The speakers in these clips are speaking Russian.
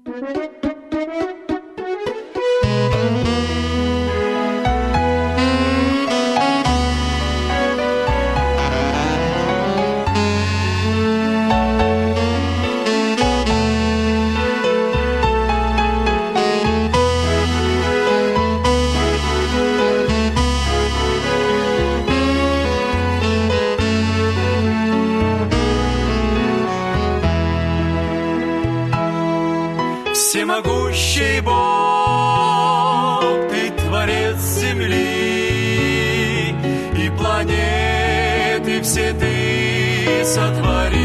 Всемогущий Бог, Ты творец земли, и планеты все Ты сотвори.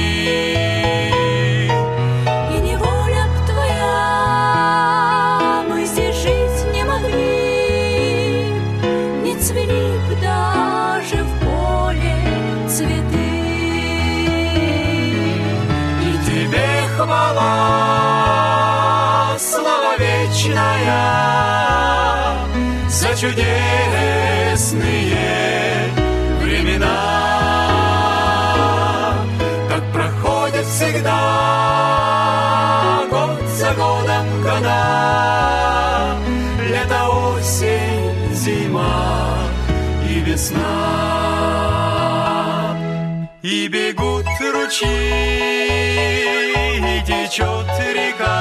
И не воля б Твоя, мы здесь жить не могли, не цвели б даже в поле цветы. И Тебе хвала, слава вечная, за чудесные времена. Так проходит всегда, год за годом года, лето, осень, зима и весна. И бегут ручьи, и течет река,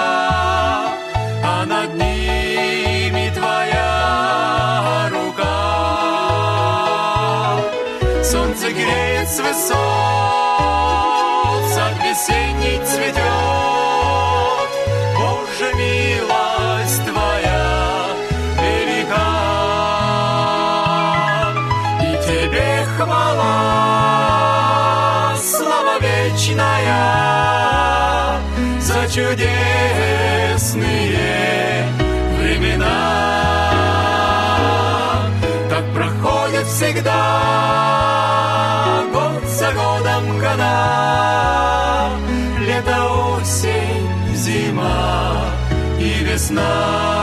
а над ними Твоя рука. Солнце греет с высот, сад весенний цветет. Боже, милость Твоя велика, и Тебе хвала, слава вечная, за чудесные времена. Так проходит всегда, год за годом года, лето, осень, зима и весна.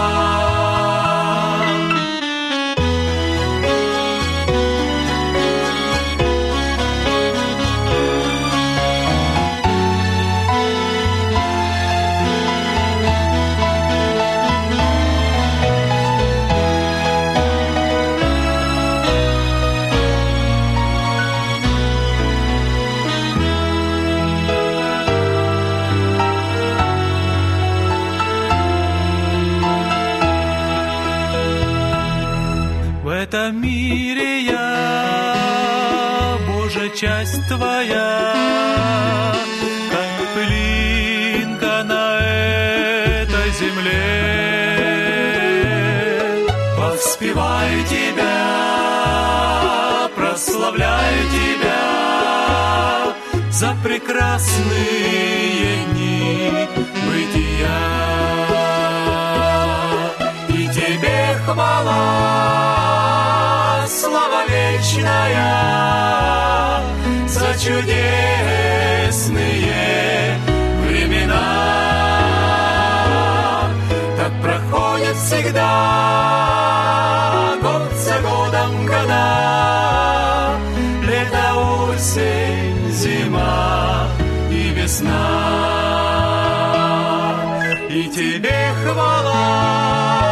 В этом мире я, Боже, часть Твоя, как пылинка на этой земле. Воспеваю Тебя, прославляю Тебя за прекрасные дни бытия. И Тебе хвала, слава вечная, за чудесные времена. Так проходит всегда, год за годом года, лето, осень, зима и весна. И Тебе хвала,